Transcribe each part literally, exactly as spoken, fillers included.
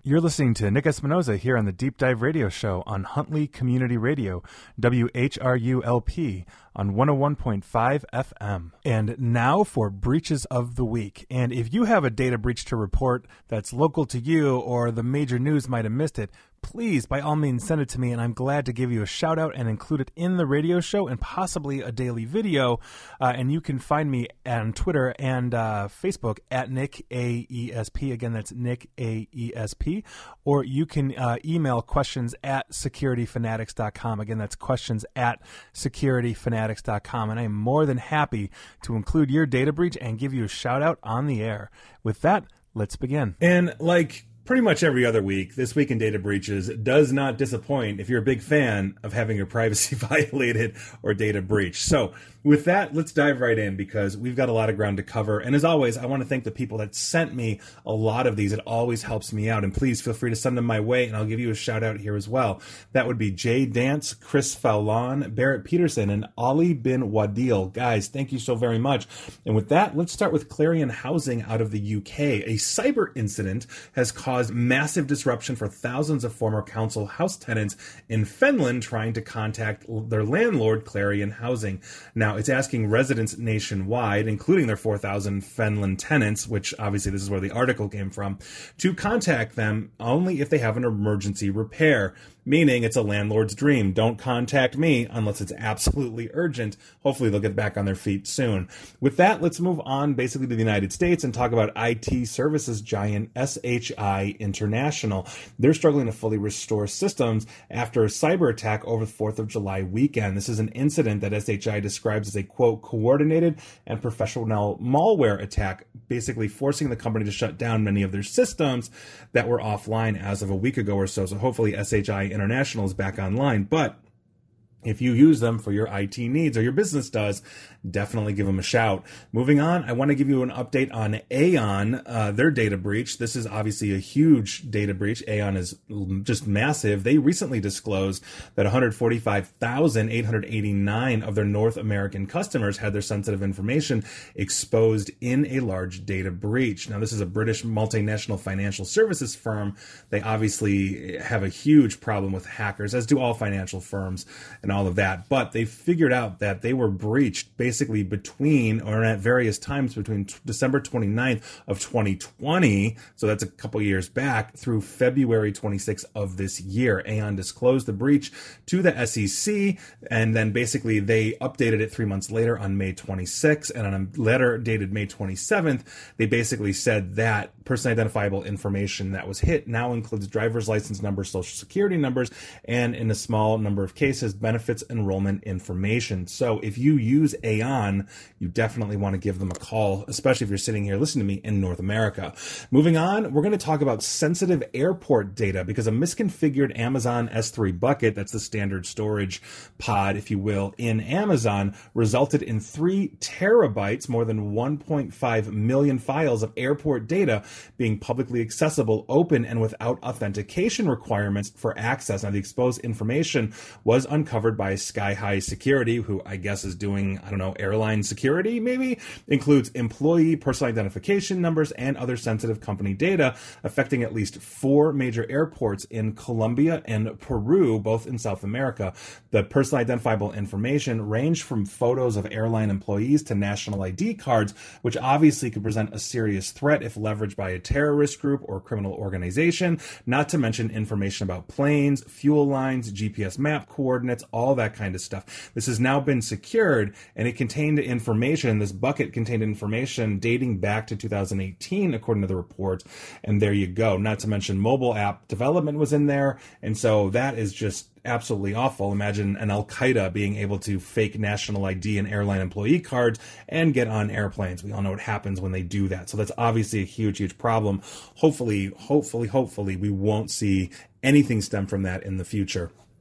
You're listening to Nick Espinoza here on the Deep Dive Radio Show on Huntley Community Radio, W H R U L P, on one oh one point five F M. And now for Breaches of the Week. And if you have a data breach to report that's local to you or the major news might have missed it, please, by all means, send it to me, and I'm glad to give you a shout-out and include it in the radio show and possibly a daily video. Uh, and you can find me on Twitter and uh, Facebook at Nick A E S P. Again, that's Nick A E S P. Or you can uh, email questions at security fanatics dot com. Again, that's questions at security fanatics dot com. And I am more than happy to include your data breach and give you a shout-out on the air. With that, let's begin. And like pretty much every other week, This Week in Data Breaches does not disappoint if you're a big fan of having your privacy violated or data breached. So with that, let's dive right in because we've got a lot of ground to cover. And as always, I want to thank the people that sent me a lot of these. It always helps me out. And please feel free to send them my way, and I'll give you a shout out here as well. That would be Jay Dance, Chris Fowlon, Barrett Peterson, and Ali bin Wadil. Guys, thank you so very much. And with that, let's start with Clarion Housing out of the U K. A cyber incident has caused massive disruption for thousands of former council house tenants in Finland trying to contact their landlord, Clarion Housing. Now, it's asking residents nationwide, including their four thousand Finland tenants, which obviously this is where the article came from, to contact them only if they have an emergency repair. Meaning it's a landlord's dream. Don't contact me unless it's absolutely urgent. Hopefully they'll get back on their feet soon. With that, let's move on basically to the United States and talk about I T services giant S H I International. They're struggling to fully restore systems after a cyber attack over the fourth of July weekend. This is an incident that S H I describes as a, quote, coordinated and professional malware attack, basically forcing the company to shut down many of their systems that were offline as of a week ago or so. So hopefully S H I International is back online. But if you use them for your I T needs, or your business does, definitely give them a shout. Moving on, I want to give you an update on Aon, uh, their data breach. This is obviously a huge data breach. Aon is just massive. They recently disclosed that one hundred forty-five thousand eight hundred eighty-nine of their North American customers had their sensitive information exposed in a large data breach. Now, this is a British multinational financial services firm. They obviously have a huge problem with hackers, as do all financial firms and all of that. But they figured out that they were breached basically between or at various times between t- December twenty-ninth of twenty twenty, so that's a couple years back, through February twenty-sixth of this year. Aon disclosed the breach to the S E C, and then basically they updated it three months later on May twenty-sixth, and on a letter dated May twenty-seventh, they basically said that personally identifiable information that was hit now includes driver's license numbers, social security numbers, and in a small number of cases, benefits enrollment information. So if you use Aon, you definitely want to give them a call, especially if you're sitting here listening to me in North America. Moving on, we're going to talk about sensitive airport data because a misconfigured Amazon S three bucket, that's the standard storage pod, if you will, in Amazon, resulted in three terabytes, more than one point five million files of airport data being publicly accessible, open, and without authentication requirements for access. Now, the exposed information was uncovered by Sky High Security, who I guess is doing, I don't know, airline security, maybe, includes employee personal identification numbers and other sensitive company data affecting at least four major airports in Colombia and Peru, both in South America. The personal identifiable information ranged from photos of airline employees to national I D cards, which obviously could present a serious threat if leveraged by a terrorist group or criminal organization, not to mention information about planes, fuel lines, G P S map coordinates, all that kind of stuff. This has now been secured, and it contained information, this bucket contained information dating back to two thousand eighteen, according to the report, and there you go. Not to mention mobile app development was in there, and so that is just absolutely awful. Imagine an Al-Qaeda being able to fake national I D and airline employee cards and get on airplanes. We all know what happens when they do that. So that's obviously a huge, huge problem. Hopefully, hopefully, hopefully we won't see anything stem from that in the future.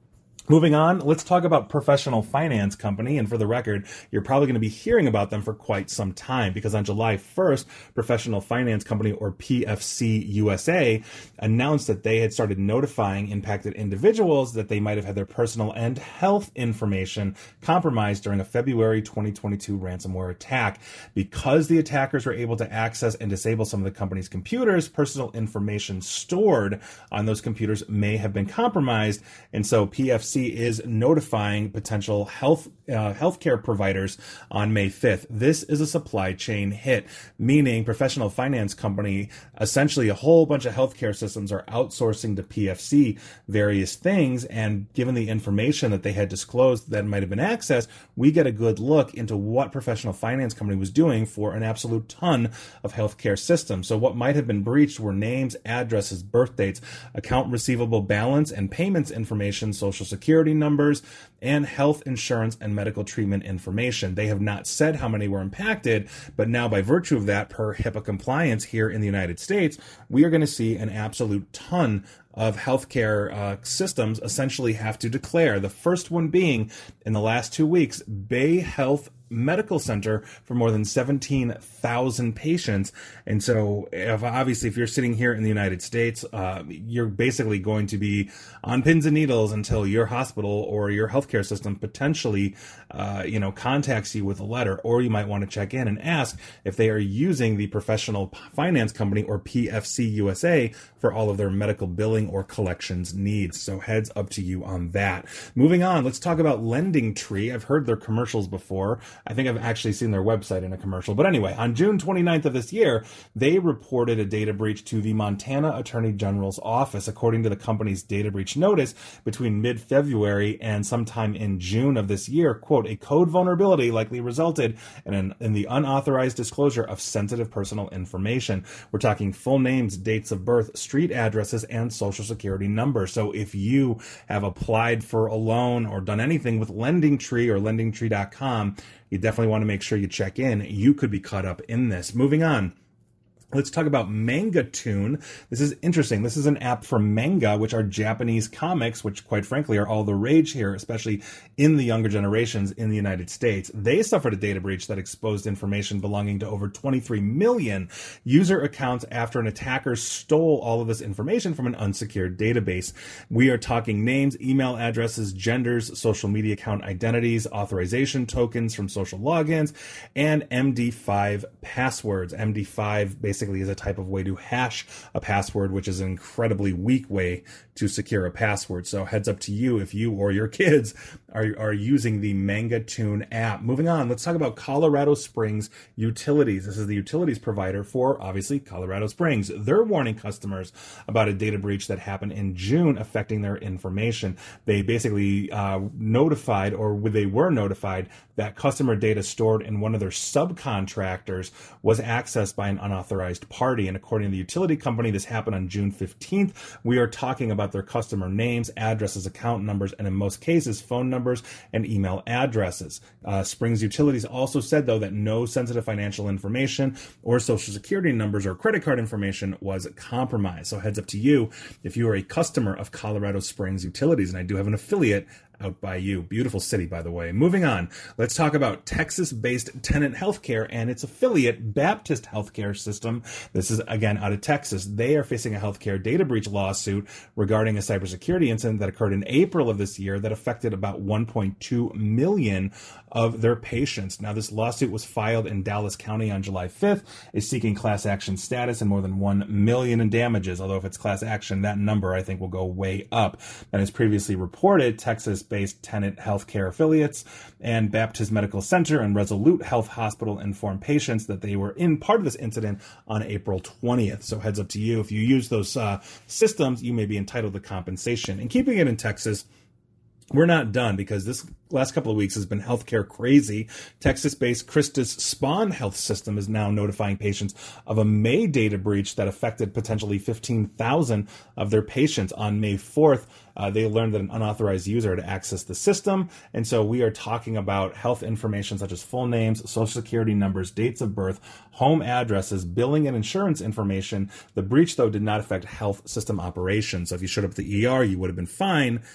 Moving on, let's talk about Professional Finance Company. And for the record, you're probably going to be hearing about them for quite some time because on July first, Professional Finance Company, or P F C U S A, announced that they had started notifying impacted individuals that they might have had their personal and health information compromised during a February twenty twenty-two ransomware attack. Because the attackers were able to access and disable some of the company's computers, personal information stored on those computers may have been compromised. And so P F C is notifying potential health uh, healthcare providers on May fifth. This is a supply chain hit, meaning Professional Finance Company, essentially a whole bunch of healthcare systems are outsourcing to P F C various things, and given the information that they had disclosed that might have been accessed, we get a good look into what Professional Finance Company was doing for an absolute ton of healthcare systems. So what might have been breached were names, addresses, birth dates, account receivable balance and payments information, social security numbers, and health insurance and medical treatment information. They have not said how many were impacted, but now by virtue of that, per HIPAA compliance here in the United States, we are going to see an absolute ton of healthcare uh, systems essentially have to declare. The first one being, in the last two weeks, Bay Health Medical Center for more than seventeen thousand patients. And so if, obviously if you're sitting here in the United States, uh, you're basically going to be on pins and needles until your hospital or your healthcare system potentially, uh, you know, contacts you with a letter, or you might want to check in and ask if they are using the Professional Finance Company, or P F C U S A, for all of their medical billing or collections needs. So heads up to you on that. Moving on, let's talk about LendingTree. I've heard their commercials before. I think I've actually seen their website in a commercial. But anyway, on June twenty-ninth of this year, they reported a data breach to the Montana Attorney General's office. According to the company's data breach notice, between mid-February and sometime in June of this year, quote, a code vulnerability likely resulted in, an, in the unauthorized disclosure of sensitive personal information. We're talking full names, dates of birth, street addresses, and social security numbers. So if you have applied for a loan or done anything with LendingTree or lending tree dot com, you definitely want to make sure you check in. You could be caught up in this. Moving on. Let's talk about Mangatoon. This is interesting. This is an app for manga, which are Japanese comics, which quite frankly are all the rage here, especially in the younger generations in the United States. They suffered a data breach that exposed information belonging to over twenty-three million user accounts after an attacker stole all of this information from an unsecured database. We are talking names, email addresses, genders, social media account identities, authorization tokens from social logins, and M D five passwords. M D five basically Basically is a type of way to hash a password, which is an incredibly weak way to secure a password. So heads up to you if you or your kids are, are using the Mangatoon app. Moving on, let's talk about Colorado Springs Utilities. This is the utilities provider for, obviously, Colorado Springs. They're warning customers about a data breach that happened in June affecting their information. They basically uh, notified, or they were notified, that customer data stored in one of their subcontractors was accessed by an unauthorized party. And according to the utility company, this happened on June fifteenth. We are talking about their customer names, addresses, account numbers, and in most cases, phone numbers and email addresses. Uh, Springs Utilities also said, though, that no sensitive financial information or social security numbers or credit card information was compromised. So heads up to you if you are a customer of Colorado Springs Utilities, and I do have an affiliate out by you. Beautiful city, by the way. Moving on, let's talk about Texas-based Tenet Healthcare and its affiliate, Baptist Healthcare System. This is, again, out of Texas. They are facing a healthcare data breach lawsuit regarding a cybersecurity incident that occurred in April of this year that affected about one point two million of their patients. Now, this lawsuit was filed in Dallas County on July fifth, is seeking class action status and more than one million in damages. Although if it's class action, that number, I think, will go way up. And as previously reported, Texas based Tenet Healthcare affiliates and Baptist Medical Center and Resolute Health Hospital informed patients that they were in part of this incident on April twentieth. So heads up to you. If you use those uh, systems, you may be entitled to compensation. And keeping it in Texas, we're not done, because this last couple of weeks has been healthcare crazy. Texas-based Christus Spawn Health System is now notifying patients of a May data breach that affected potentially fifteen thousand of their patients. On May fourth, uh, they learned that an unauthorized user had accessed the system. And so we are talking about health information such as full names, social security numbers, dates of birth, home addresses, billing and insurance information. The breach, though, did not affect health system operations. So if you showed up at the E R, you would have been fine.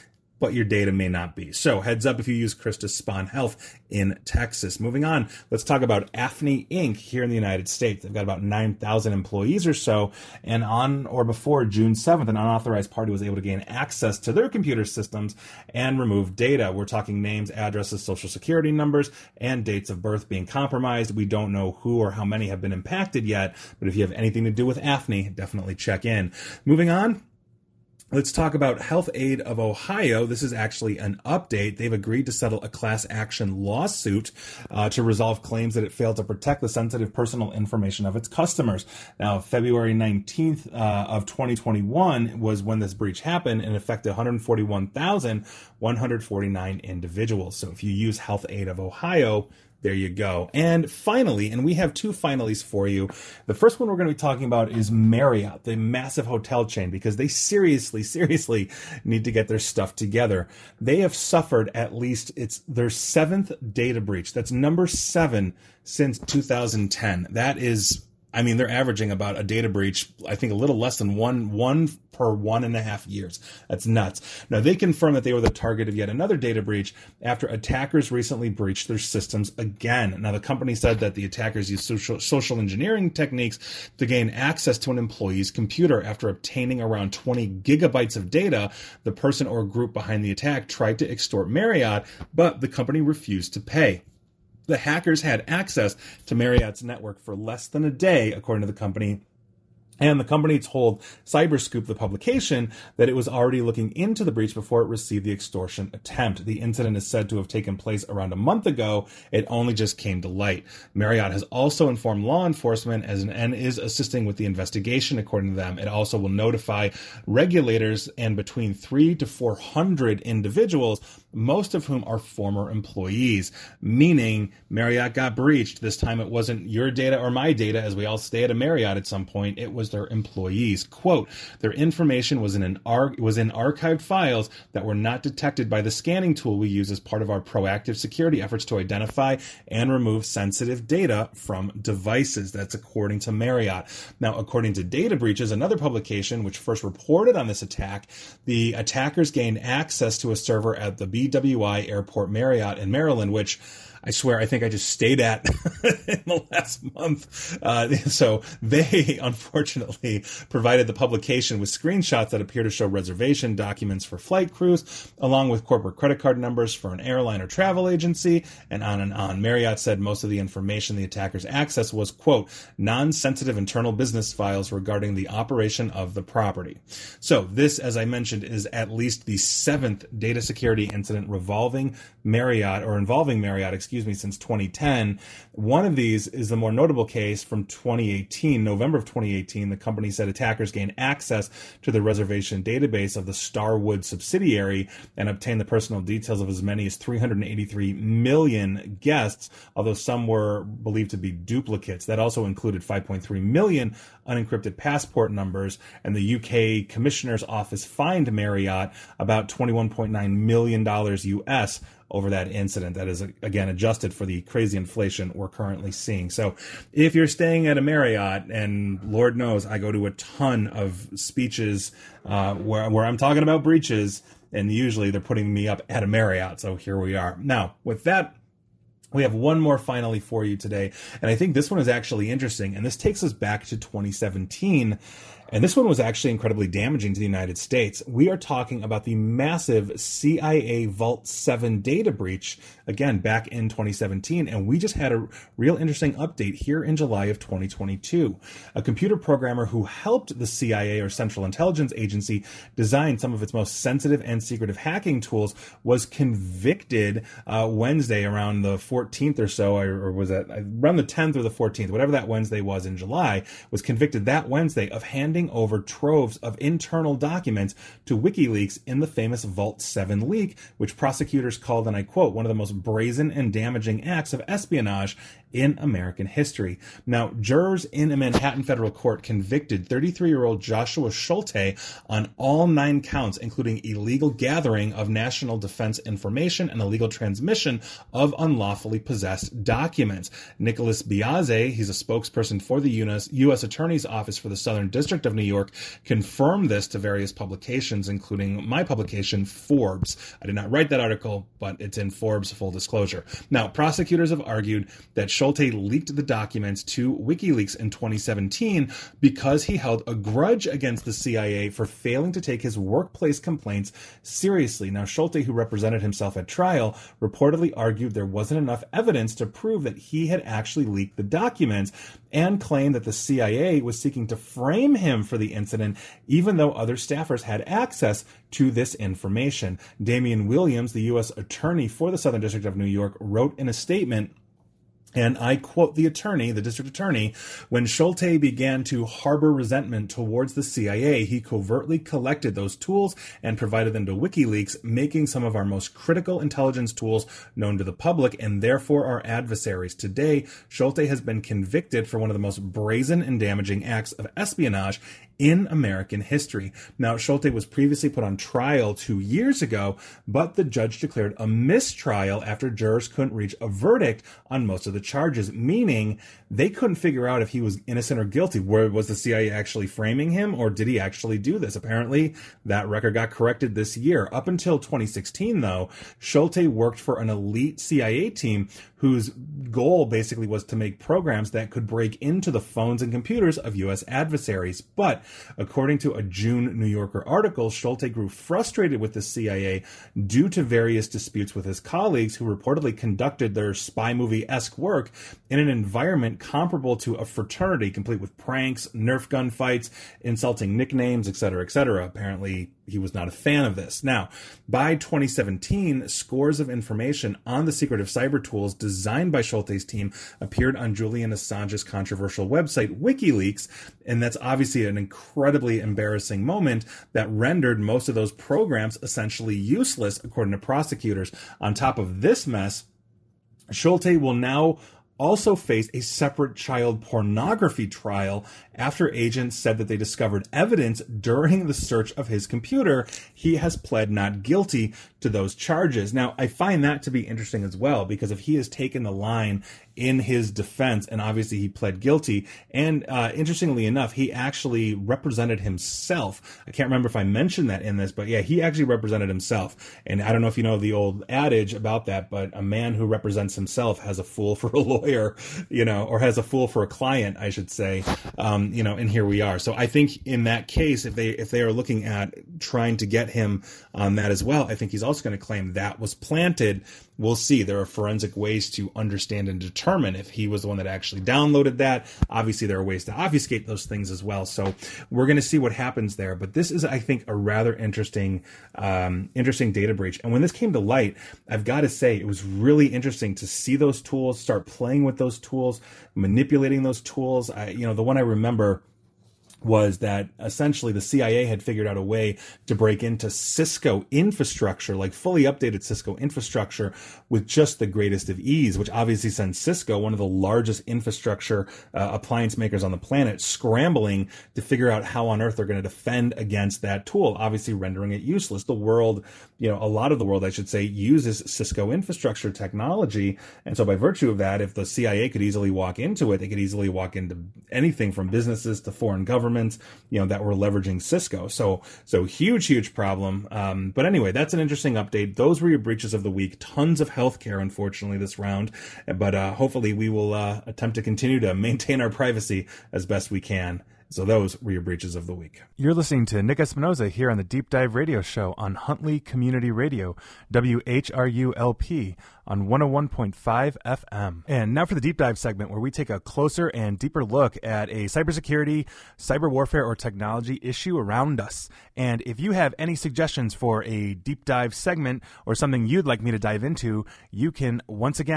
but your data may not be. So heads up if you use Krista Spawn Health in Texas. Moving on, let's talk about Afni Incorporated here in the United States. They've got about nine thousand employees or so, and on or before June seventh, an unauthorized party was able to gain access to their computer systems and remove data. We're talking names, addresses, social security numbers, and dates of birth being compromised. We don't know who or how many have been impacted yet, but if you have anything to do with Afni, definitely check in. Moving on, let's talk about Health Aid of Ohio. This is actually an update. They've agreed to settle a class action lawsuit uh, to resolve claims that it failed to protect the sensitive personal information of its customers. Now, February nineteenth uh, of twenty twenty-one was when this breach happened and affected one hundred forty-one thousand one hundred forty-nine individuals. So if you use Health Aid of Ohio, there you go. And finally, and we have two finalies for you. The first one we're going to be talking about is Marriott, the massive hotel chain, because they seriously, seriously need to get their stuff together. They have suffered at least, it's their seventh data breach. That's number seven since two thousand ten. That is, I mean, they're averaging about a data breach, I think a little less than one, one per one and a half years. That's nuts. Now, they confirmed that they were the target of yet another data breach after attackers recently breached their systems again. Now, the company said that the attackers used social, social engineering techniques to gain access to an employee's computer. After obtaining around twenty gigabytes of data, the person or group behind the attack tried to extort Marriott, but the company refused to pay. The hackers had access to Marriott's network for less than a day, according to the company. And the company told Cyberscoop, the publication, that it was already looking into the breach before it received the extortion attempt. The incident is said to have taken place around a month ago. It only just came to light. Marriott has also informed law enforcement as an, and is assisting with the investigation, according to them. It also will notify regulators and between three to four hundred individuals, most of whom are former employees, meaning Marriott got breached. This time it wasn't your data or my data, as we all stay at a Marriott at some point. It was their employees. Quote, their information was in an ar- was in archived files that were not detected by the scanning tool we use as part of our proactive security efforts to identify and remove sensitive data from devices. That's according to Marriott. Now, according to Data Breaches, another publication which first reported on this attack, the attackers gained access to a server at the B W I Airport Marriott in Maryland, which I swear, I think I just stayed at in the last month. Uh, so they, unfortunately, provided the publication with screenshots that appear to show reservation documents for flight crews, along with corporate credit card numbers for an airline or travel agency, and on and on. Marriott said most of the information the attackers accessed was, quote, non-sensitive internal business files regarding the operation of the property. So this, as I mentioned, is at least the seventh data security incident revolving Marriott, or involving Marriott, excuse excuse me, since twenty ten. One of these is the more notable case from twenty eighteen, November of twenty eighteen. The company said attackers gained access to the reservation database of the Starwood subsidiary and obtained the personal details of as many as three hundred eighty-three million guests, although some were believed to be duplicates. That also included five point three million unencrypted passport numbers, and the U K Commissioner's Office fined Marriott about twenty-one point nine million dollars U S over that incident. That is, again, adjusted for the crazy inflation we're currently seeing. So if you're staying at a Marriott, and Lord knows I go to a ton of speeches uh, where, where I'm talking about breaches, and usually they're putting me up at a Marriott. So here we are. Now, with that, we have one more finally for you today, and I think this one is actually interesting, and this takes us back to twenty seventeen, and this one was actually incredibly damaging to the United States. We are talking about the massive C I A Vault seven data breach, again, back in twenty seventeen, and we just had a real interesting update here in July of twenty twenty-two. A computer programmer who helped the C I A, or Central Intelligence Agency, design some of its most sensitive and secretive hacking tools was convicted uh, Wednesday around the fourteenth or so, or was that around the tenth or the fourteenth, whatever that Wednesday was in July, was convicted that Wednesday of handing over troves of internal documents to WikiLeaks in the famous Vault seven leak, which prosecutors called, and I quote, one of the most brazen and damaging acts of espionage in American history. Now, jurors in a Manhattan federal court convicted thirty-three-year-old Joshua Schulte on all nine counts, including illegal gathering of national defense information and illegal transmission of unlawfully possessed documents. Nicholas Biase, he's a spokesperson for the U S Attorney's Office for the Southern District of New York, confirmed this to various publications, including my publication, Forbes. I did not write that article, but it's in Forbes, full disclosure. Now, prosecutors have argued that Schulte leaked the documents to WikiLeaks in twenty seventeen because he held a grudge against the C I A for failing to take his workplace complaints seriously. Now, Schulte, who represented himself at trial, reportedly argued there wasn't enough evidence to prove that he had actually leaked the documents, and claimed that the C I A was seeking to frame him for the incident, even though other staffers had access to this information. Damian Williams, the U S attorney for the Southern District of New York, wrote in a statement, and I quote the attorney, the district attorney, "When Schulte began to harbor resentment towards the C I A, he covertly collected those tools and provided them to WikiLeaks, making some of our most critical intelligence tools known to the public and therefore our adversaries. Today, Schulte has been convicted for one of the most brazen and damaging acts of espionage in American history." Now, Schulte was previously put on trial two years ago, but the judge declared a mistrial after jurors couldn't reach a verdict on most of the charges, meaning they couldn't figure out if he was innocent or guilty. Where was the C I A actually framing him, or did he actually do this? Apparently, that record got corrected this year. Up until twenty sixteen, though, Schulte worked for an elite C I A team whose goal basically was to make programs that could break into the phones and computers of U S adversaries. But according to a June New Yorker article, Schulte grew frustrated with the C I A due to various disputes with his colleagues, who reportedly conducted their spy movie-esque work in an environment comparable to a fraternity, complete with pranks, Nerf gun fights, insulting nicknames, et cetera, et cetera. Apparently, he was not a fan of this. Now, by twenty seventeen, scores of information on the secretive cyber tools designed by Schulte's team appeared on Julian Assange's controversial website, WikiLeaks, and that's obviously an incredibly embarrassing moment that rendered most of those programs essentially useless, according to prosecutors. On top of this mess, Schulte will now also faced a separate child pornography trial after agents said that they discovered evidence during the search of his computer. He has pled not guilty to those charges. Now, I find that to be interesting as well, because if he has taken the line in his defense, and obviously he pled guilty, and uh, interestingly enough, he actually represented himself. I can't remember if I mentioned that in this, but yeah, he actually represented himself. And I don't know if you know the old adage about that, but a man who represents himself has a fool for a lawyer, you know, or has a fool for a client, I should say. Um, you know, and here we are. So I think in that case, if they if they are looking at trying to get him on that as well, I think he's also going to claim that was planted. We'll see. There are forensic ways to understand and determine if he was the one that actually downloaded that. Obviously, there are ways to obfuscate those things as well. So we're going to see what happens there. But this is, I think, a rather interesting, um, interesting data breach. And when this came to light, I've got to say, it was really interesting to see those tools, start playing with those tools, manipulating those tools. I, you know, the one I remember was that essentially the C I A had figured out a way to break into Cisco infrastructure, like fully updated Cisco infrastructure, with just the greatest of ease, which obviously sends Cisco, one of the largest infrastructure uh, appliance makers on the planet, scrambling to figure out how on earth they're going to defend against that tool, obviously rendering it useless. The world, you know, a lot of the world, I should say, uses Cisco infrastructure technology. And so by virtue of that, if the C I A could easily walk into it, they could easily walk into anything from businesses to foreign governments, you know, that were leveraging Cisco. So, so huge, huge problem. Um, but anyway, that's an interesting update. Those were your breaches of the week. Tons of healthcare, unfortunately, this round. But uh, hopefully we will uh, attempt to continue to maintain our privacy as best we can. So those were your breaches of the week. You're listening to Nick Espinoza here on the Deep Dive Radio Show on Huntley Community Radio, W H R U L P, on one oh one point five F M. And now for the Deep Dive segment, where we take a closer and deeper look at a cybersecurity, cyber warfare, or technology issue around us. And if you have any suggestions for a Deep Dive segment or something you'd like me to dive into, you can once again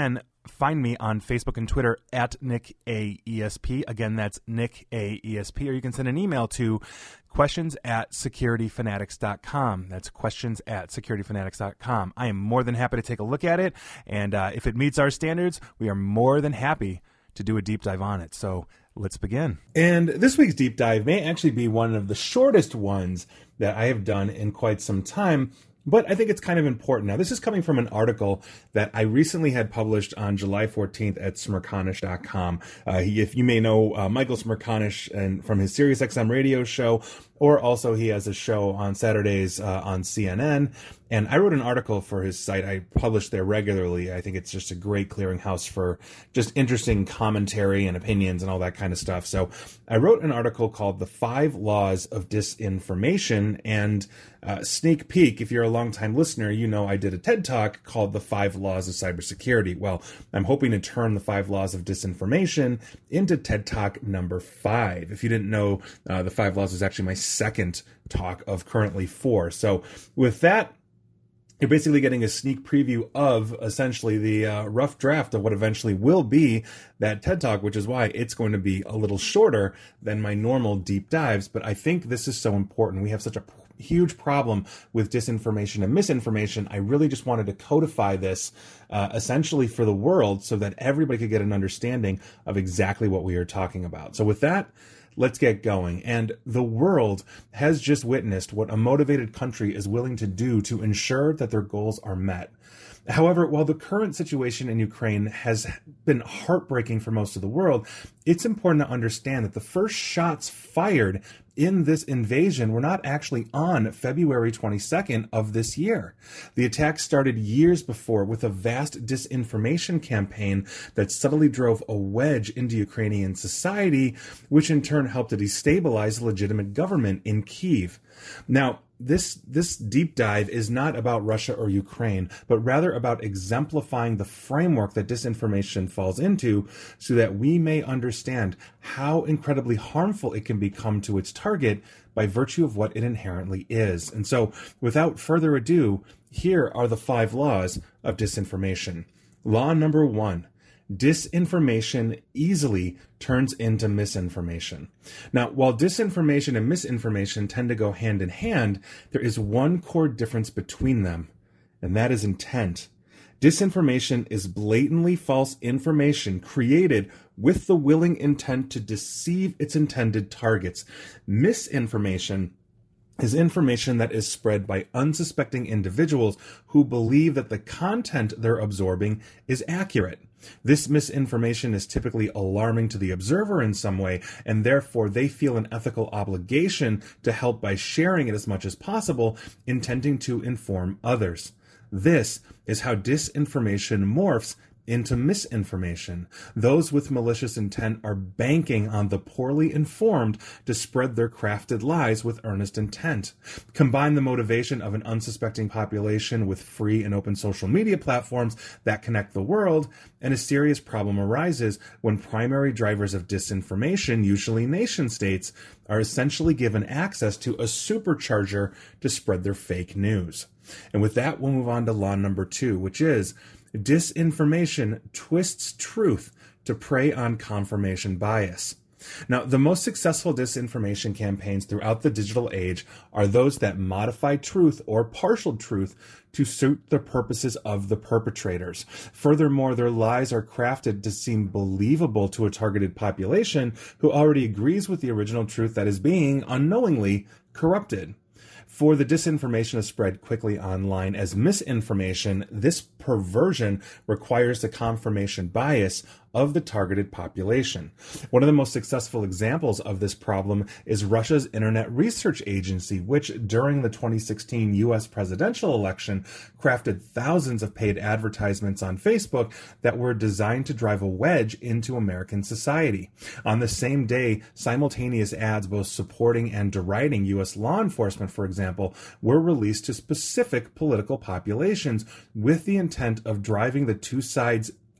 find me on Facebook and Twitter at Nick A E S P. Again, that's Nick A E S P. Or you can send an email to questions at security fanatics dot com. That's questions at security fanatics dot com. I am more than happy to take a look at it. And uh, if it meets our standards, we are more than happy to do a deep dive on it. So let's begin. And this week's deep dive may actually be one of the shortest ones that I have done in quite some time, but I think it's kind of important. Now, this is coming from an article that I recently had published on July fourteenth at Smerconish dot com. Uh, he, if you may know uh, Michael Smerconish and from his SiriusXM radio show, or also he has a show on Saturdays uh, on C N N. And I wrote an article for his site. I publish there regularly. I think it's just a great clearinghouse for just interesting commentary and opinions and all that kind of stuff. So I wrote an article called The Five Laws of Disinformation. And uh, sneak peek, if you're a longtime listener, you know I did a TED Talk called The Five Laws of Cybersecurity. Well, I'm hoping to turn The Five Laws of Disinformation into TED Talk number five. If you didn't know, uh, The Five Laws is actually my second talk of currently four. So with that, you're basically getting a sneak preview of essentially the uh, rough draft of what eventually will be that TED Talk, which is why it's going to be a little shorter than my normal deep dives. But I think this is so important. We have such a p- huge problem with disinformation and misinformation. I really just wanted to codify this uh, essentially for the world so that everybody could get an understanding of exactly what we are talking about. So with that, let's get going. And the world has just witnessed what a motivated country is willing to do to ensure that their goals are met. However, while the current situation in Ukraine has been heartbreaking for most of the world, it's important to understand that the first shots fired in this invasion were not actually on February twenty-second of this year. The attack started years before with a vast disinformation campaign that subtly drove a wedge into Ukrainian society, which in turn helped to destabilize the legitimate government in Kyiv. Now, This this deep dive is not about Russia or Ukraine, but rather about exemplifying the framework that disinformation falls into so that we may understand how incredibly harmful it can become to its target by virtue of what it inherently is. And so, without further ado, here are the five laws of disinformation. Law number one. Disinformation easily turns into misinformation. Now, while disinformation and misinformation tend to go hand in hand, there is one core difference between them, and that is intent. Disinformation is blatantly false information created with the willing intent to deceive its intended targets. Misinformation is information that is spread by unsuspecting individuals who believe that the content they're absorbing is accurate. This misinformation is typically alarming to the observer in some way, and therefore they feel an ethical obligation to help by sharing it as much as possible, intending to inform others. This is how disinformation morphs into misinformation. Those with malicious intent are banking on the poorly informed to spread their crafted lies with earnest intent. Combine the motivation of an unsuspecting population with free and open social media platforms that connect the world, and a serious problem arises when primary drivers of disinformation, usually nation states, are essentially given access to a supercharger to spread their fake news. And with that, we'll move on to law number two, which is disinformation twists truth to prey on confirmation bias. Now, the most successful disinformation campaigns throughout the digital age are those that modify truth or partial truth to suit the purposes of the perpetrators. Furthermore, their lies are crafted to seem believable to a targeted population who already agrees with the original truth that is being unknowingly corrupted. For the disinformation to spread quickly online as misinformation, this perversion requires the confirmation bias of the targeted population. One of the most successful examples of this problem is Russia's Internet Research Agency, which during the twenty sixteen U S presidential election crafted thousands of paid advertisements on Facebook that were designed to drive a wedge into American society. On the same day, simultaneous ads both supporting and deriding U S law enforcement, for example, were released to specific political populations with the intent of driving the two sides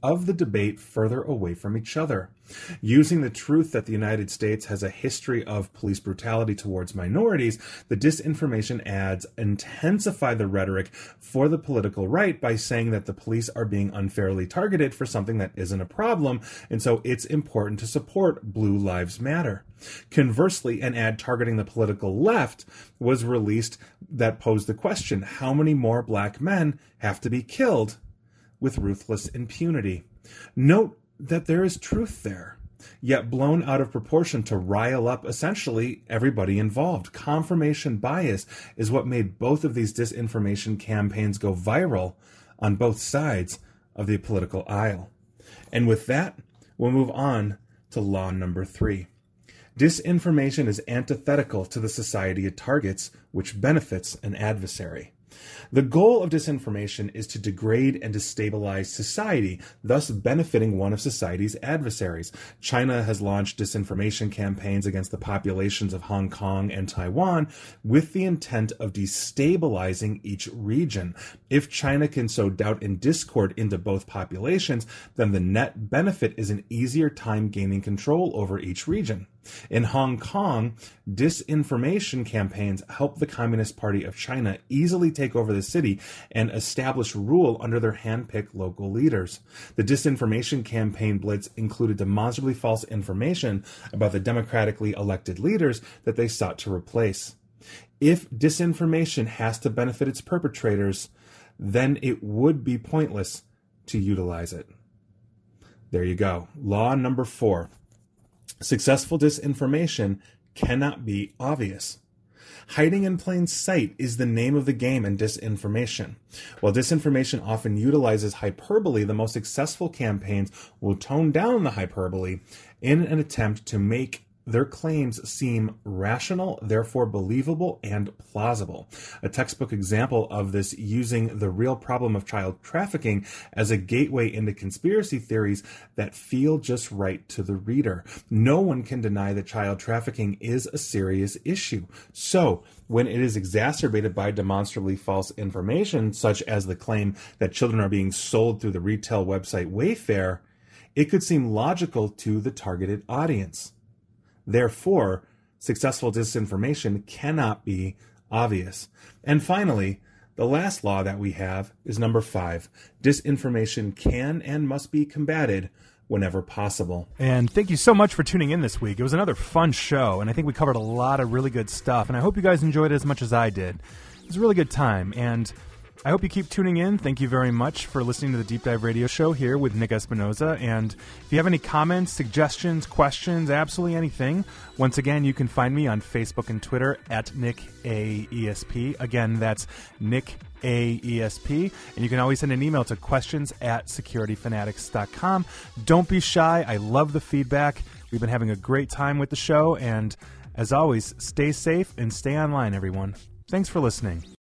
of the debate further away from each other. Using the truth that the United States has a history of police brutality towards minorities, the disinformation ads intensify the rhetoric for the political right by saying that the police are being unfairly targeted for something that isn't a problem, and so it's important to support Blue Lives Matter. Conversely, an ad targeting the political left was released that posed the question, how many more black men have to be killed with ruthless impunity? Note that there is truth there, yet blown out of proportion to rile up essentially everybody involved. Confirmation bias is what made both of these disinformation campaigns go viral on both sides of the political aisle. And with that, we'll move on to law number three. Disinformation is antithetical to the society it targets, which benefits an adversary. The goal of disinformation is to degrade and destabilize society, thus benefiting one of society's adversaries. China has launched disinformation campaigns against the populations of Hong Kong and Taiwan with the intent of destabilizing each region. If China can sow doubt and discord into both populations, then the net benefit is an easier time gaining control over each region. In Hong Kong, disinformation campaigns helped the Communist Party of China easily take over the city and establish rule under their hand-picked local leaders. The disinformation campaign blitz included demonstrably false information about the democratically elected leaders that they sought to replace. If disinformation has to benefit its perpetrators, then it would be pointless to utilize it. There you go. Law number four. Successful disinformation cannot be obvious. Hiding in plain sight is the name of the game in disinformation. While disinformation often utilizes hyperbole, the most successful campaigns will tone down the hyperbole in an attempt to make their claims seem rational, therefore believable and plausible. A textbook example of this using the real problem of child trafficking as a gateway into conspiracy theories that feel just right to the reader. No one can deny that child trafficking is a serious issue. So, when it is exacerbated by demonstrably false information, such as the claim that children are being sold through the retail website Wayfair, it could seem logical to the targeted audience. Therefore, successful disinformation cannot be obvious. And finally, the last law that we have is number five. Disinformation can and must be combated whenever possible. And thank you so much for tuning in this week. It was another fun show, and I think we covered a lot of really good stuff, and I hope you guys enjoyed it as much as I did. It was a really good time, and I hope you keep tuning in. Thank you very much for listening to the Deep Dive Radio Show here with Nick Espinoza. And if you have any comments, suggestions, questions, absolutely anything, once again, you can find me on Facebook and Twitter at Nick A E S P. Again, that's Nick A E S P. And you can always send an email to questions at security fanatics dot com. Don't be shy. I love the feedback. We've been having a great time with the show. And as always, stay safe and stay online, everyone. Thanks for listening.